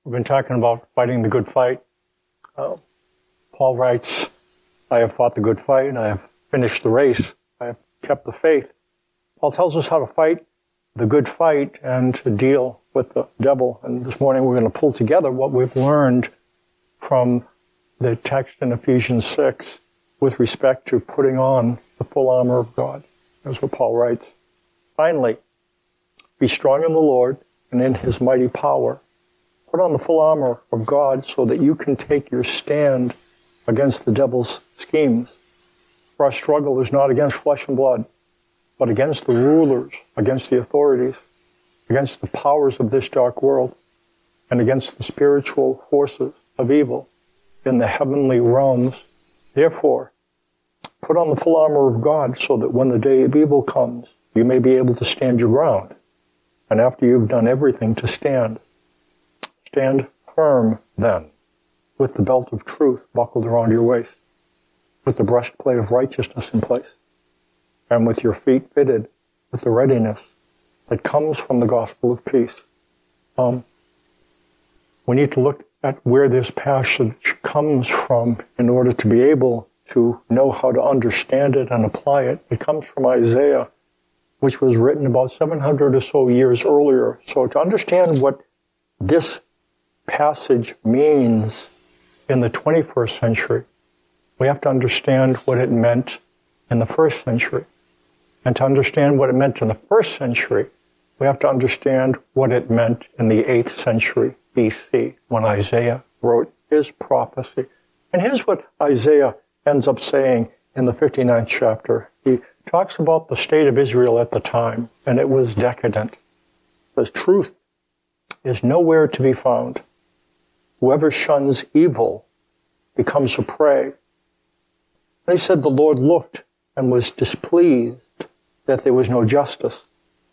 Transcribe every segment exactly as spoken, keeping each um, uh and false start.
We've been talking about fighting the good fight. Uh, Paul writes, I have fought the good fight, I have finished the race, I have kept the faith. Paul tells us how to fight the good fight and to deal with the devil. And this morning we're going to pull together what we've learned from the text in Ephesians six with respect to putting on the full armor of God. That's what Paul writes. Finally, be strong in the Lord and in his mighty power. Put on the full armor of God so that you can take your stand against the devil's schemes. For our struggle is not against flesh and blood, but against the rulers, against the authorities, against the powers of this dark world, and against the spiritual forces of evil in the heavenly realms. Therefore, put on the full armor of God so that when the day of evil comes, you may be able to stand your ground. And after you've done everything to stand, stand firm then, with the belt of truth buckled around your waist, with the breastplate of righteousness in place, and with your feet fitted with the readiness that comes from the gospel of peace. Um, we need to look at where this passage comes from in order to be able to know how to understand it and apply it. It comes from Isaiah, which was written about seven hundred or so years earlier. So to understand what this passage means in the twenty-first century, we have to understand what it meant in the first century. And to understand what it meant in the first century, we have to understand what it meant in the eighth century B C, when Isaiah wrote his prophecy. And here's what Isaiah ends up saying in the fifty-ninth chapter. He talks about the state of Israel at the time, and it was decadent. The truth is nowhere to be found. Whoever shuns evil becomes a prey. And he said the Lord looked and was displeased that there was no justice.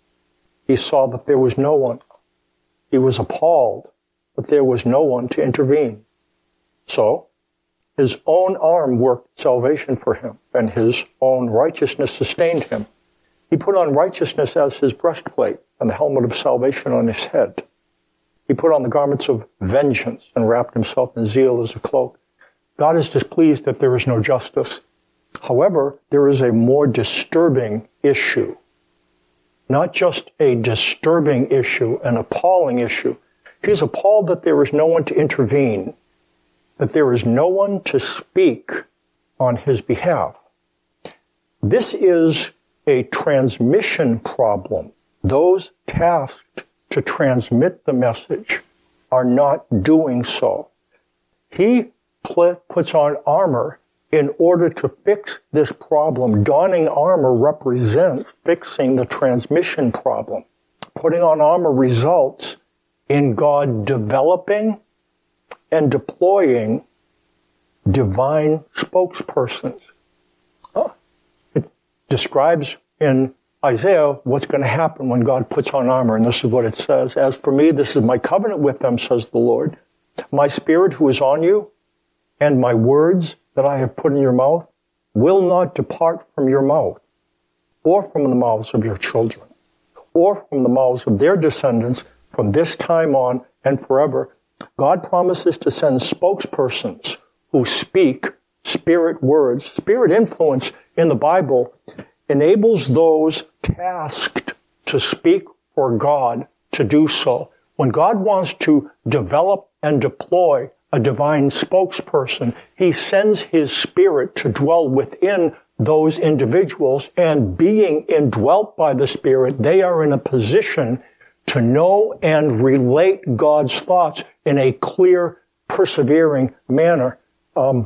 He saw that there was no one. He was appalled that there was no one to intervene. So, his own arm worked salvation for him, and his own righteousness sustained him. He put on righteousness as his breastplate and the helmet of salvation on his head. He put on the garments of vengeance and wrapped himself in zeal as a cloak. God is displeased that there is no justice. However, there is a more disturbing issue. Not just a disturbing issue, an appalling issue. He's appalled that there is no one to intervene, that there is no one to speak on his behalf. This is a transmission problem. Those tasked to transmit the message are not doing so. He pl- puts on armor in order to fix this problem. Donning armor represents fixing the transmission problem. Putting on armor results in God developing and deploying divine spokespersons. Oh, it describes in Isaiah what's going to happen when God puts on armor, and this is what it says. As for me, this is my covenant with them, says the Lord. My spirit who is on you, and my words that I have put in your mouth, will not depart from your mouth, or from the mouths of your children, or from the mouths of their descendants, from this time on and forever. God promises to send spokespersons who speak spirit words. Spirit influence in the Bible enables those tasked to speak for God to do so. When God wants to develop and deploy a divine spokesperson, he sends his spirit to dwell within those individuals, and being indwelt by the Spirit, they are in a position to know and relate God's thoughts in a clear, persevering manner. Um,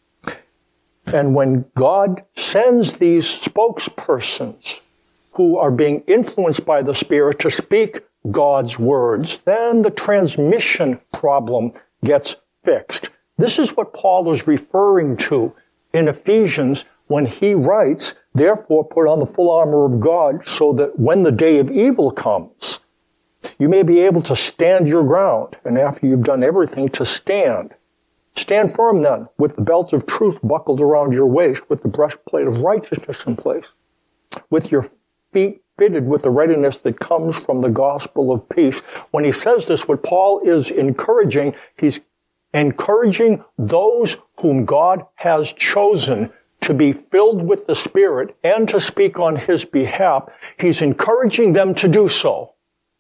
and when God sends these spokespersons who are being influenced by the Spirit to speak God's words, then the transmission problem gets fixed. This is what Paul is referring to in Ephesians when he writes, therefore put on the full armor of God so that when the day of evil comes, you may be able to stand your ground. And after you've done everything to stand, stand firm then with the belt of truth buckled around your waist, with the breastplate of righteousness in place, with your feet fitted with the readiness that comes from the gospel of peace. When he says this, what Paul is encouraging, he's encouraging those whom God has chosen to be filled with the Spirit and to speak on his behalf. He's encouraging them to do so.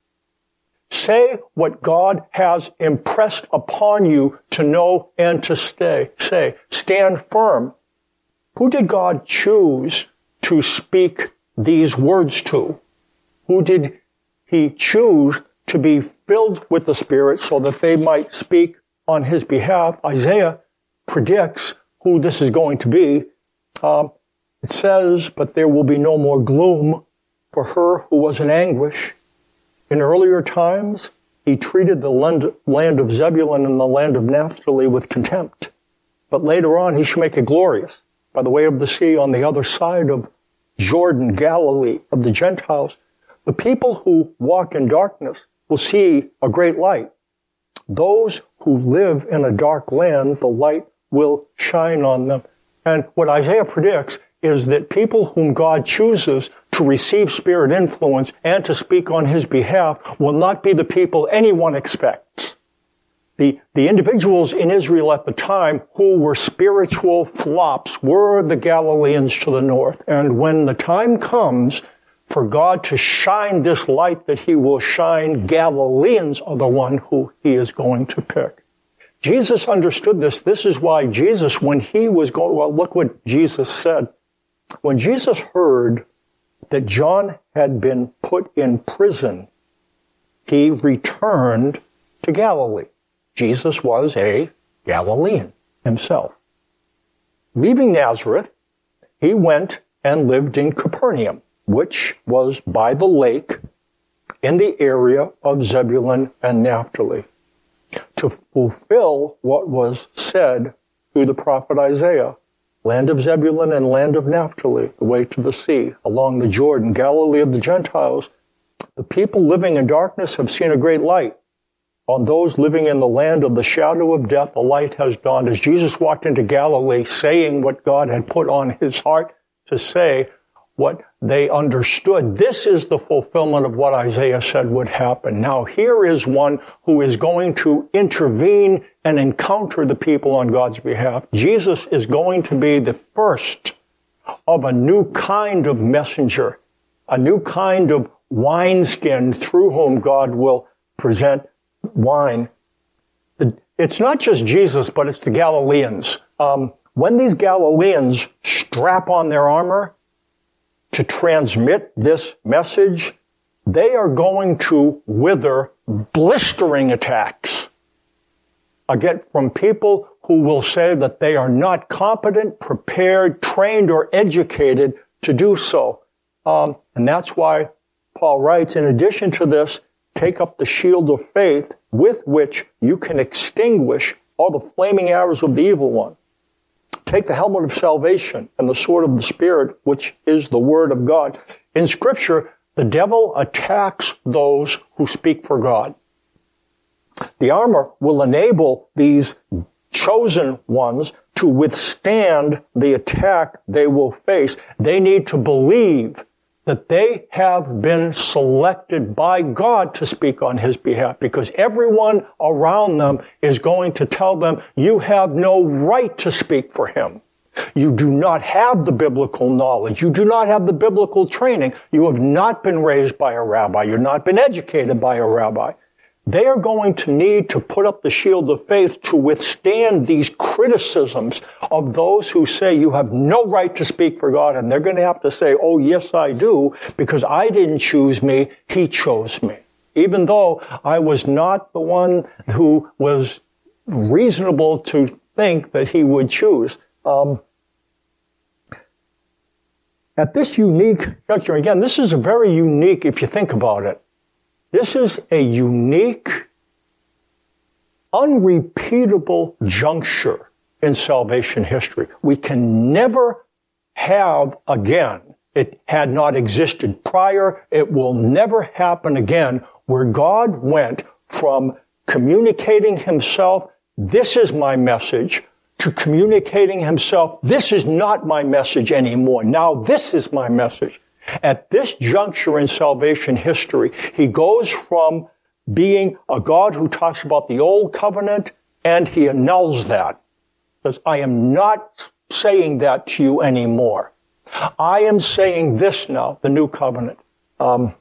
Say what God has impressed upon you to know and to stay. Say, stand firm. Who did God choose to speak these words to? Who did he choose to be filled with the Spirit so that they might speak on his behalf? Isaiah predicts who this is going to be. Um, it says, but there will be no more gloom for her who was in anguish. In earlier times, he treated the land, land of Zebulun and the land of Naphtali with contempt. But later on, he should make it glorious by the way of the sea on the other side of Jordan, Galilee of the Gentiles. The people who walk in darkness will see a great light. Those who live in a dark land, the light will shine on them. And what Isaiah predicts is that people whom God chooses to receive Spirit influence and to speak on his behalf will not be the people anyone expects. The, the individuals in Israel at the time who were spiritual flops were the Galileans to the north. And when the time comes for God to shine this light that he will shine, Galileans are the one who he is going to pick. Jesus understood this. This is why Jesus, when he was going, well, look what Jesus said. When Jesus heard that John had been put in prison, he returned to Galilee. Jesus was a Galilean himself. Leaving Nazareth, he went and lived in Capernaum, which was by the lake in the area of Zebulun and Naphtali, to fulfill what was said through the prophet Isaiah. Land of Zebulun and land of Naphtali, the way to the sea, along the Jordan, Galilee of the Gentiles. The people living in darkness have seen a great light. On those living in the land of the shadow of death, a light has dawned. As Jesus walked into Galilee saying what God had put on his heart to say, what they understood. This is the fulfillment of what Isaiah said would happen. Now here is one who is going to intervene and encounter the people on God's behalf. Jesus is going to be the first of a new kind of messenger, a new kind of wineskin through whom God will present wine. It's not just Jesus, but it's the Galileans. Um, when these Galileans strap on their armor to transmit this message, they are going to wither blistering attacks. Again, from people who will say that they are not competent, prepared, trained, or educated to do so. Um, and that's why Paul writes, in addition to this, take up the shield of faith with which you can extinguish all the flaming arrows of the evil one. Take the helmet of salvation and the sword of the Spirit, which is the word of God. In Scripture, the devil attacks those who speak for God. The armor will enable these chosen ones to withstand the attack they will face. They need to believe that they have been selected by God to speak on his behalf, because everyone around them is going to tell them, you have no right to speak for him. You do not have the biblical knowledge. You do not have the biblical training. You have not been raised by a rabbi. You've not been educated by a rabbi. They are going to need to put up the shield of faith to withstand these criticisms of those who say you have no right to speak for God. And they're going to have to say, oh, yes, I do, because I didn't choose me. He chose me. Even though I was not the one who was reasonable to think that he would choose. Um, at this unique juncture, again, this is a very unique, if you think about it. This is a unique, unrepeatable juncture in salvation history. We can never have again, it had not existed prior, it will never happen again, where God went from communicating himself, this is my message, to communicating himself, this is not my message anymore. Now this is my message. At this juncture in salvation history, he goes from being a God who talks about the old covenant, and he annuls that. Because I am not saying that to you anymore. I am saying this now, the new covenant. Um,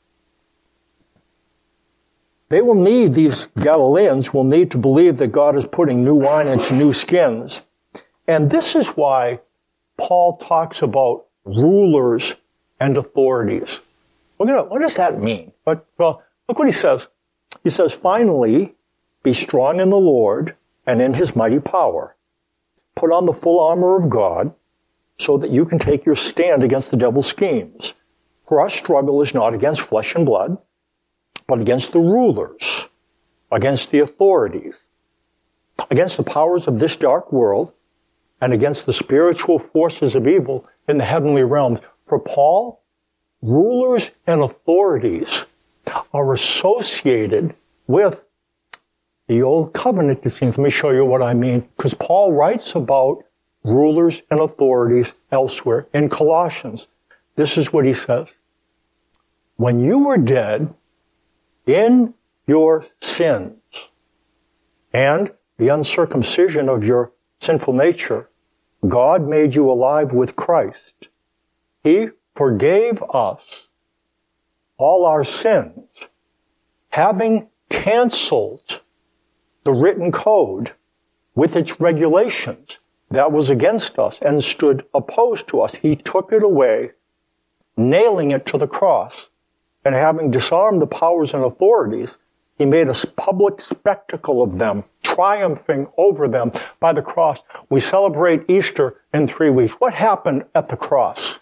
they will need, these Galileans will need to believe that God is putting new wine into new skins. And this is why Paul talks about rulers and authorities. We're gonna, what does that mean? But, well, look what he says. He says, finally, be strong in the Lord and in his mighty power. Put on the full armor of God so that you can take your stand against the devil's schemes. For our struggle is not against flesh and blood, but against the rulers, against the authorities, against the powers of this dark world, and against the spiritual forces of evil in the heavenly realms. For Paul, rulers and authorities are associated with the old covenant, it seems. Let me show you what I mean. Because Paul writes about rulers and authorities elsewhere. In Colossians, this is what he says. When you were dead in your sins and the uncircumcision of your sinful nature, God made you alive with Christ. He forgave us all our sins, having canceled the written code with its regulations that was against us and stood opposed to us. He took it away, nailing it to the cross. And having disarmed the powers and authorities, he made a public spectacle of them, triumphing over them by the cross. We celebrate Easter in three weeks. What happened at the cross?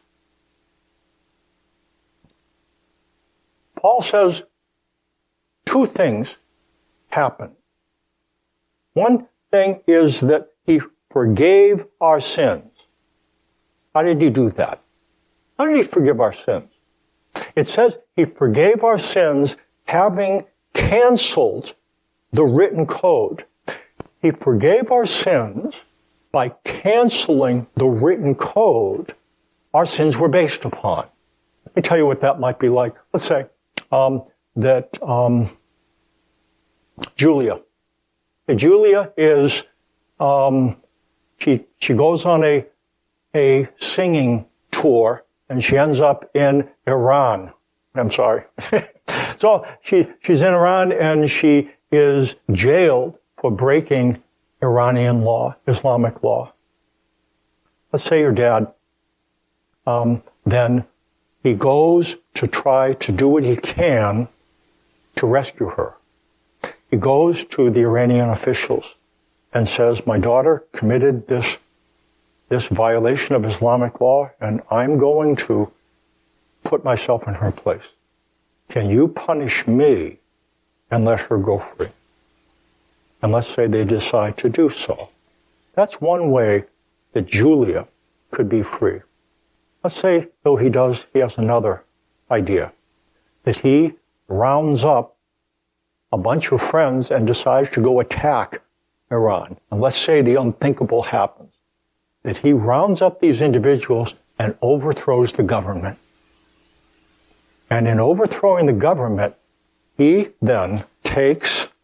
Paul says two things happened. One thing is that he forgave our sins. How did he do that? How did he forgive our sins? It says he forgave our sins having canceled the written code. He forgave our sins by canceling the written code our sins were based upon. Let me tell you what that might be like. Let's say um, that um, Julia. Julia is, um, she she goes on a a singing tour, and she ends up in Iran. I'm sorry. So she she's in Iran, and she is jailed for breaking Iranian law, Islamic law. Let's say your dad, um, then he goes to try to do what he can to rescue her. He goes to the Iranian officials and says, my daughter committed this, this violation of Islamic law, and I'm going to put myself in her place. Can you punish me and let her go free? And let's say they decide to do so. That's one way that Julia could be free. Let's say, though he does, he has another idea, that he rounds up a bunch of friends and decides to go attack Iran. And let's say the unthinkable happens, that he rounds up these individuals and overthrows the government. And in overthrowing the government, he then takes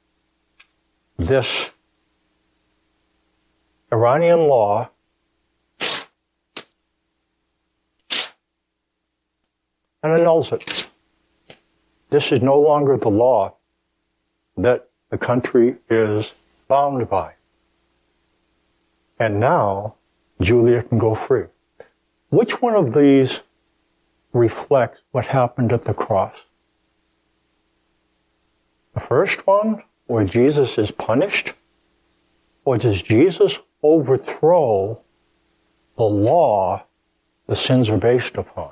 this Iranian law and annuls it. This is no longer the law that the country is bound by. And now, Julia can go free. Which one of these reflects what happened at the cross? The first one, where Jesus is punished? Or does Jesus overthrow the law the sins are based upon?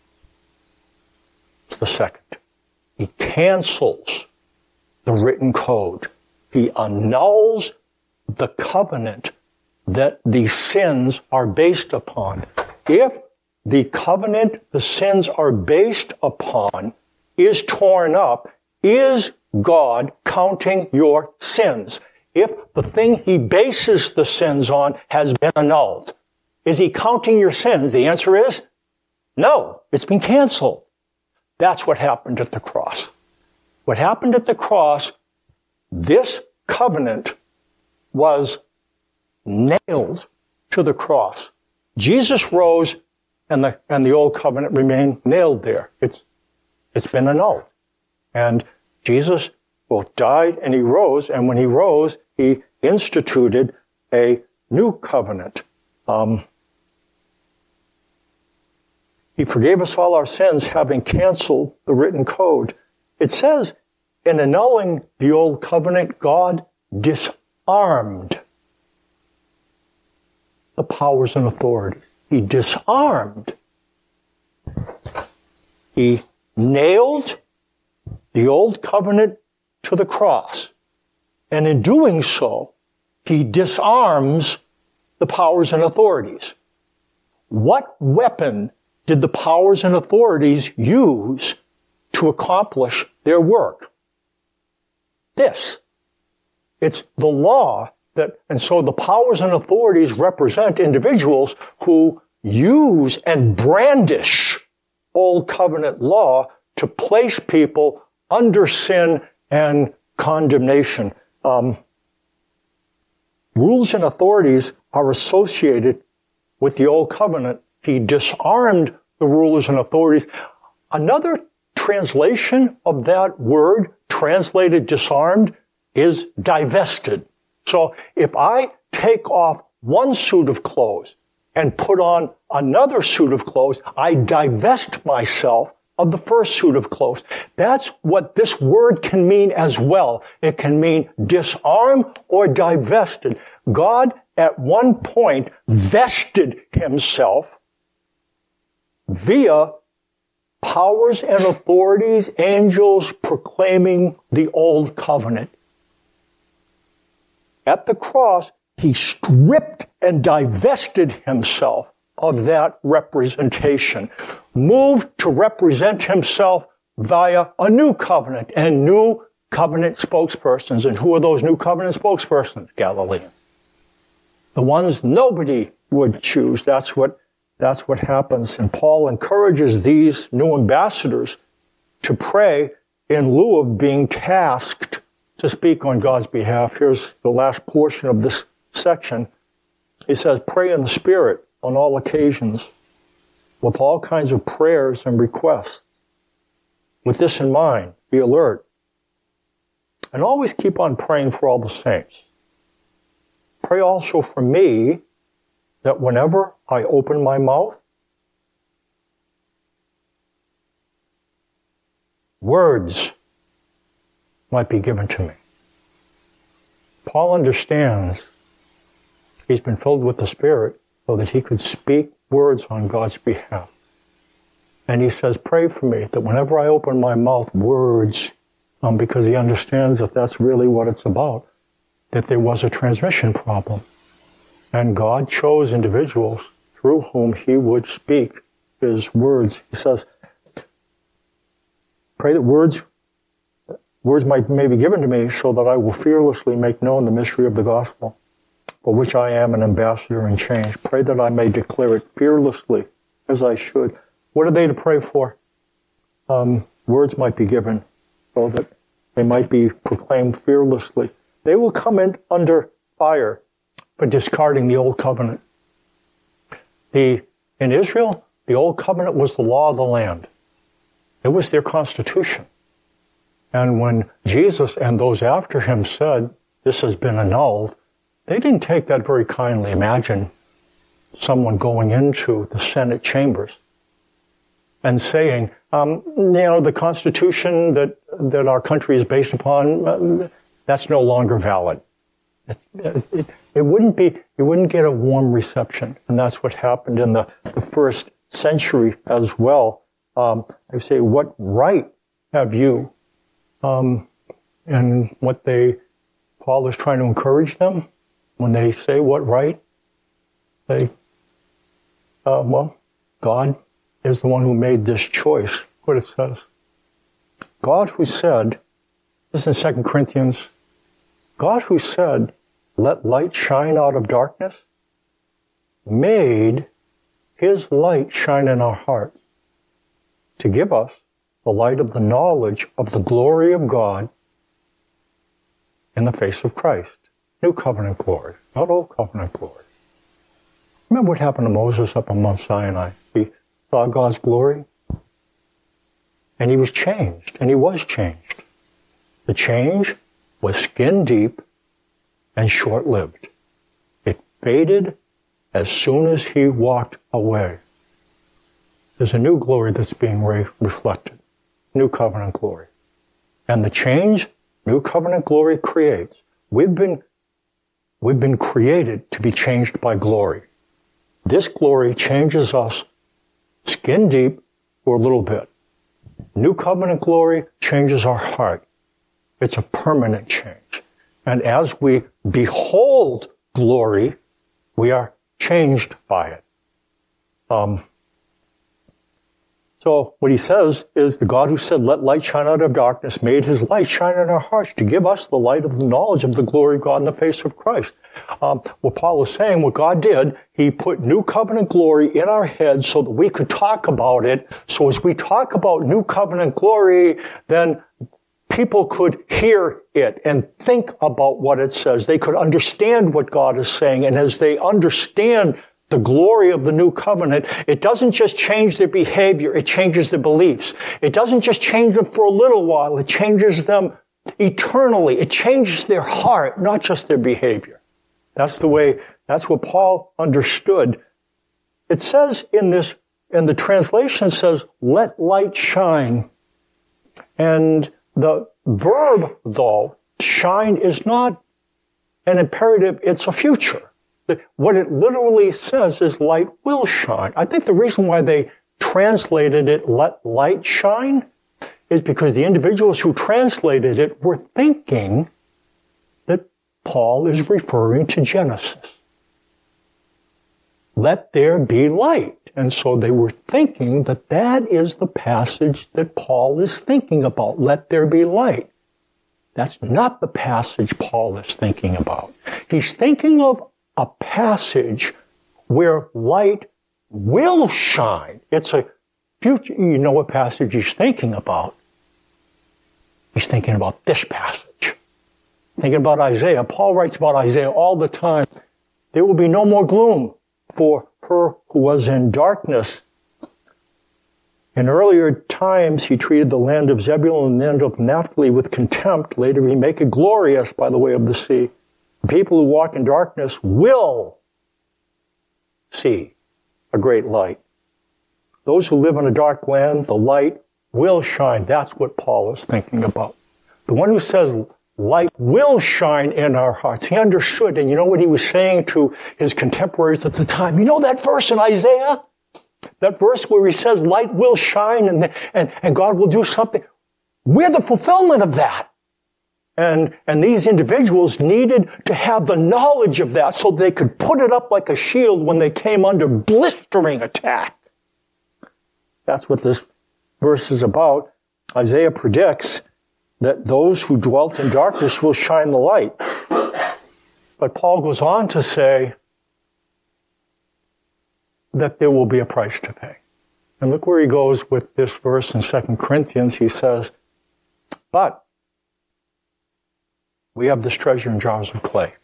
It's the second. He cancels the written code. He annuls the covenant that the sins are based upon. If the covenant the sins are based upon is torn up, is God counting your sins? If the thing he bases the sins on has been annulled, is he counting your sins? The answer is No, it's been canceled. That's what happened at the cross. What happened at the cross, this covenant was nailed to the cross. Jesus rose, and the and the old covenant remained nailed there. It's it's been annulled. And Jesus both died and he rose, and when he rose, he instituted a new covenant. Um, he forgave us all our sins, having canceled the written code. It says, in annulling the old covenant, God disarmed the powers and authorities. He disarmed. He nailed the old covenant to the cross. And in doing so, he disarms the powers and authorities. What weapon did the powers and authorities use to accomplish their work? This. It's the law that, and so the powers and authorities represent individuals who use and brandish old covenant law to place people under sin and condemnation. Um, rules and authorities are associated with the old covenant. He disarmed the rulers and authorities. Another translation of that word, translated disarmed, is divested. So if I take off one suit of clothes and put on another suit of clothes, I divest myself of the first suit of clothes. That's what this word can mean as well. It can mean disarm or divested. God at one point vested himself via powers and authorities, angels proclaiming the old covenant. At the cross, he stripped and divested himself of that representation, moved to represent himself via a new covenant and new covenant spokespersons. And who are those new covenant spokespersons? Galileans. The ones nobody would choose. That's what, that's what happens. And Paul encourages these new ambassadors to pray in lieu of being tasked to speak on God's behalf. Here's the last portion of this section. He says, pray in the Spirit on all occasions with all kinds of prayers and requests. With this in mind, be alert. And always keep on praying for all the saints. Pray also for me that whenever I open my mouth, words might be given to me. Paul understands he's been filled with the Spirit so that he could speak words on God's behalf. And he says, pray for me that whenever I open my mouth, words, um, because he understands that that's really what it's about, that there was a transmission problem. And God chose individuals through whom he would speak his words. He says, pray that words Words might may be given to me so that I will fearlessly make known the mystery of the gospel, for which I am an ambassador in chains. Pray that I may declare it fearlessly as I should. What are they to pray for? Um, words might be given so that they might be proclaimed fearlessly. They will come in under fire for discarding the old covenant. The, in Israel, the old covenant was the law of the land. It was their constitution. And when Jesus and those after him said, this has been annulled, they didn't take that very kindly. Imagine someone going into the Senate chambers and saying, um, you know, the Constitution that, that our country is based upon, uh, that's no longer valid. It, it, it wouldn't be, it wouldn't get a warm reception. And that's what happened in the, the first century as well. Um, I say, what right have you? Um, and what they, Paul is trying to encourage them when they say what right, they, uh, well, God is the one who made this choice. What it says. God who said, this is in Second Corinthians, God who said, let light shine out of darkness, made his light shine in our hearts to give us the light of the knowledge of the glory of God in the face of Christ. New covenant glory, not old covenant glory. Remember what happened to Moses up on Mount Sinai? He saw God's glory, and he was changed, and he was changed. The change was skin deep and short-lived. It faded as soon as he walked away. There's a new glory that's being re- reflected. New covenant glory. And the change new covenant glory creates. We've been, we've been created to be changed by glory. This glory changes us skin deep for a little bit. New covenant glory changes our heart. It's a permanent change. And as we behold glory, we are changed by it. Um, so what he says is the God who said, let light shine out of darkness, made his light shine in our hearts to give us the light of the knowledge of the glory of God in the face of Christ. Um, what Paul is saying, what God did, he put new covenant glory in our heads so that we could talk about it. So as we talk about new covenant glory, then people could hear it and think about what it says. They could understand what God is saying. And as they understand the glory of the new covenant, it doesn't just change their behavior, it changes their beliefs. It doesn't just change them for a little while, it changes them eternally. It changes their heart, not just their behavior. That's the way, that's what Paul understood. It says in this, in the translation it says, let light shine. And the verb, though, shine, is not an imperative, it's a future. What it literally says is light will shine. I think the reason why they translated it, let light shine, is because the individuals who translated it were thinking that Paul is referring to Genesis. Let there be light. And so they were thinking that that is the passage that Paul is thinking about. Let there be light. That's not the passage Paul is thinking about. He's thinking of a passage where light will shine. It's a future. You know what passage he's thinking about? He's thinking about this passage. Thinking about Isaiah. Paul writes about Isaiah all the time. There will be no more gloom for her who was in darkness. In earlier times, he treated the land of Zebulun and the land of Naphtali with contempt. Later, he make it glorious by the way of the sea. People who walk in darkness will see a great light. Those who live in a dark land, the light will shine. That's what Paul is thinking about. The one who says light will shine in our hearts. He understood, and you know what he was saying to his contemporaries at the time? You know that verse in Isaiah? That verse where he says light will shine and, and, and God will do something. We're the fulfillment of that. And, and these individuals needed to have the knowledge of that so they could put it up like a shield when they came under blistering attack. That's what this verse is about. Isaiah predicts that those who dwelt in darkness will shine the light. But Paul goes on to say that there will be a price to pay. And look where he goes with this verse in Second Corinthians. He says, but we have this treasure in jars of clay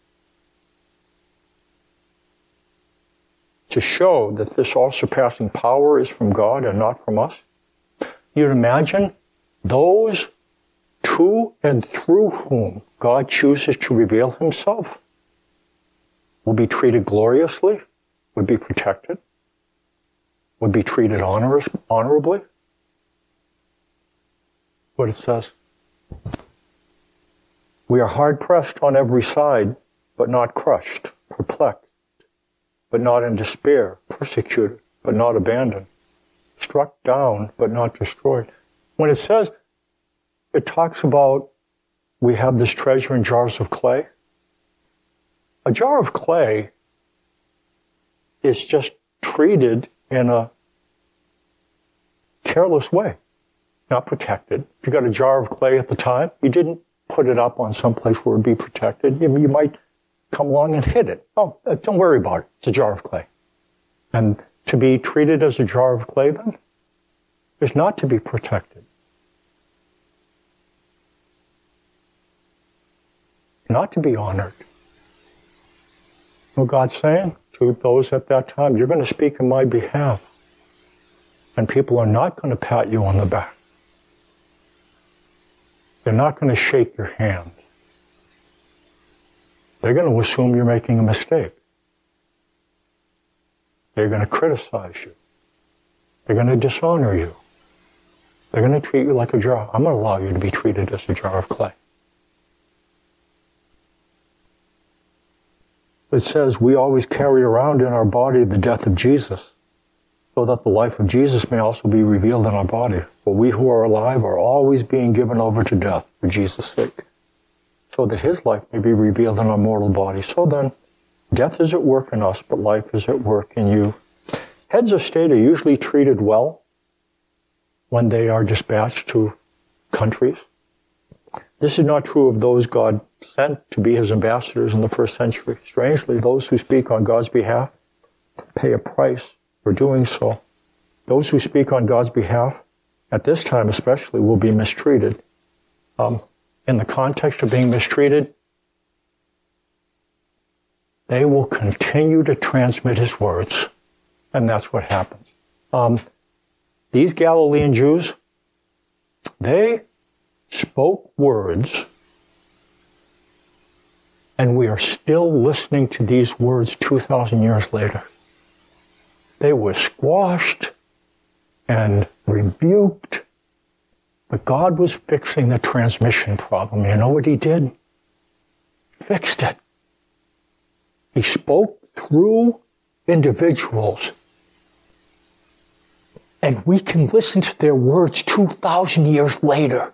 to show that this all-surpassing power is from God and not from us. You'd imagine those to and through whom God chooses to reveal himself will be treated gloriously, would be protected, would be treated honor- honorably. What it says. We are hard-pressed on every side, but not crushed, perplexed, but not in despair, persecuted, but not abandoned, struck down, but not destroyed. When it says, it talks about we have this treasure in jars of clay. A jar of clay is just treated in a careless way, not protected. If you got a jar of clay at the time, you didn't put it up on some place where it would be protected. You, you might come along and hit it. Oh, don't worry about it. It's a jar of clay. And to be treated as a jar of clay then, is not to be protected. Not to be honored. What God's saying to those at that time, you're going to speak in my behalf. And people are not going to pat you on the back. They're not going to shake your hand. They're going to assume you're making a mistake. They're going to criticize you. They're going to dishonor you. They're going to treat you like a jar. I'm going to allow you to be treated as a jar of clay. It says we always carry around in our body the death of Jesus, so that the life of Jesus may also be revealed in our body. For we who are alive are always being given over to death for Jesus' sake, so that his life may be revealed in our mortal body. So then, death is at work in us, but life is at work in you. Heads of state are usually treated well when they are dispatched to countries. This is not true of those God sent to be his ambassadors in the first century. Strangely, those who speak on God's behalf pay a price for doing so. Those who speak on God's behalf, at this time especially, will be mistreated. Um, in the context of being mistreated, they will continue to transmit his words. And that's what happens. Um, these Galilean Jews, they spoke words, and we are still listening to these words two thousand years later. They were squashed and rebuked, but God was fixing the transmission problem. You know what he did? Fixed it. He spoke through individuals, and we can listen to their words two thousand years later.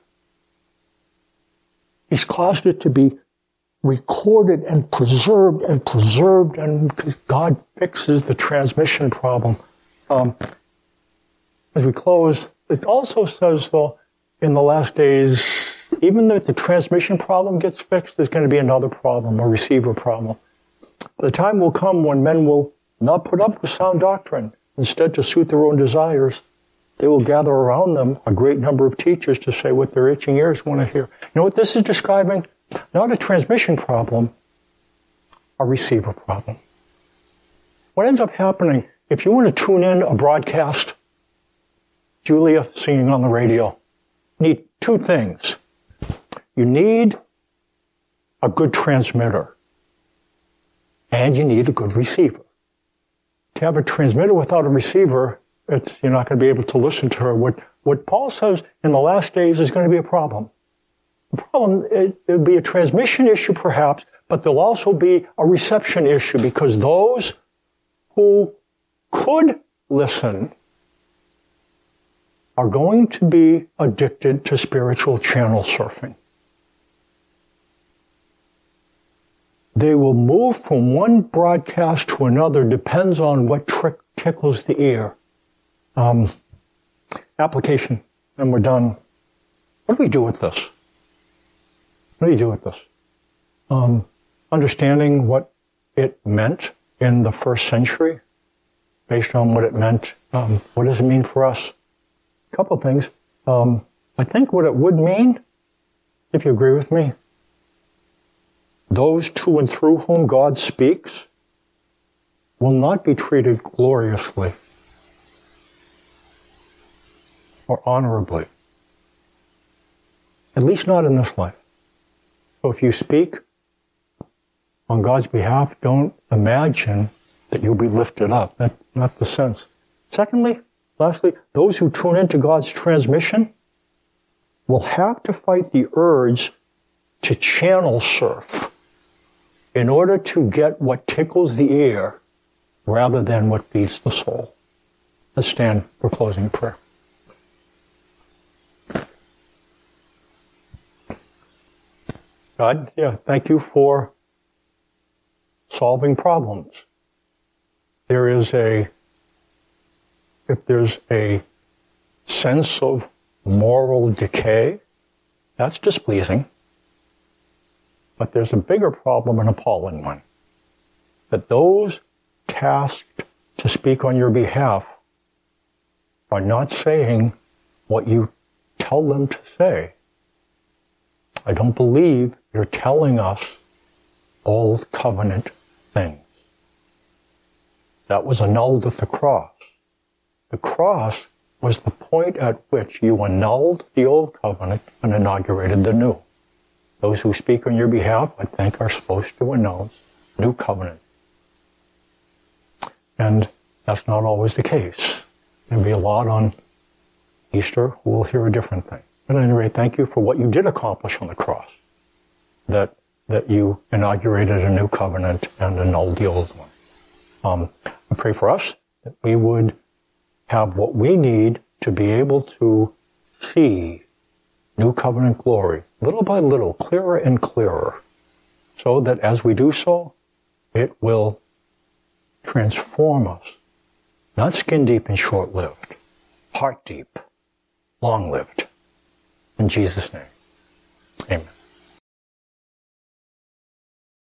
He's caused it to be recorded and preserved and preserved, and God fixes the transmission problem. Um, as we close, it also says, though, in the last days, even if the transmission problem gets fixed, there's going to be another problem, a receiver problem. The time will come when men will not put up with sound doctrine. Instead, to suit their own desires, they will gather around them a great number of teachers to say what their itching ears want to hear. You know what this is describing? Not a transmission problem, a receiver problem. What ends up happening, if you want to tune in a broadcast, Julia singing on the radio, you need two things. You need a good transmitter, and you need a good receiver. To have a transmitter without a receiver, it's, you're not going to be able to listen to her. What, what Paul says in the last days is going to be a problem. The problem, it, it'll be a transmission issue perhaps, but there'll also be a reception issue, because those who could listen are going to be addicted to spiritual channel surfing. They will move from one broadcast to another, depends on what trick tickles the ear. Um, application, and we're done. What do we do with this? What do you do with this? Um, understanding what it meant in the first century, based on what it meant, um, what does it mean for us? A couple of things. Um, I think what it would mean, if you agree with me, those to and through whom God speaks will not be treated gloriously or honorably. At least not in this life. So if you speak on God's behalf, don't imagine that you'll be lifted up. That's not the sense. Secondly, lastly, those who tune into God's transmission will have to fight the urge to channel surf in order to get what tickles the ear rather than what feeds the soul. Let's stand for closing prayer. God, yeah, thank you for solving problems. There is a, if there's a sense of moral decay, that's displeasing. But there's a bigger problem, an appalling one. That those tasked to speak on your behalf are not saying what you tell them to say. I don't believe you're telling us old covenant things. That was annulled at the cross. The cross was the point at which you annulled the old covenant and inaugurated the new. Those who speak on your behalf, I think, are supposed to announce new covenant. And that's not always the case. There'll be a lot on Easter who will hear a different thing. But at any rate, thank you for what you did accomplish on the cross. That that you inaugurated a new covenant and annulled the old one. Um, I pray for us that we would have what we need to be able to see new covenant glory, little by little, clearer and clearer, so that as we do so, it will transform us. Not skin deep and short-lived, heart deep, long-lived. In Jesus' name, amen.